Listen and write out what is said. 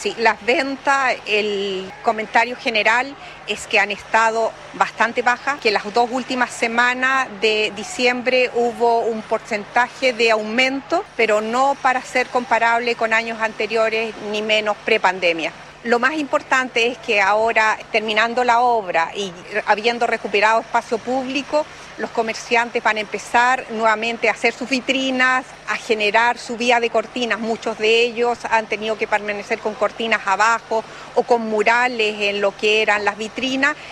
Sí, las ventas, el comentario general es que han estado bastante bajas, que las 2 últimas semanas de diciembre hubo un porcentaje de aumento, pero no para ser comparable con años anteriores ni menos prepandemia. Lo más importante es que ahora, terminando la obra y habiendo recuperado espacio público, los comerciantes van a empezar nuevamente a hacer sus vitrinas, a generar su vía de cortinas. Muchos de ellos han tenido que permanecer con cortinas abajo o con murales en lo que eran las vitrinas.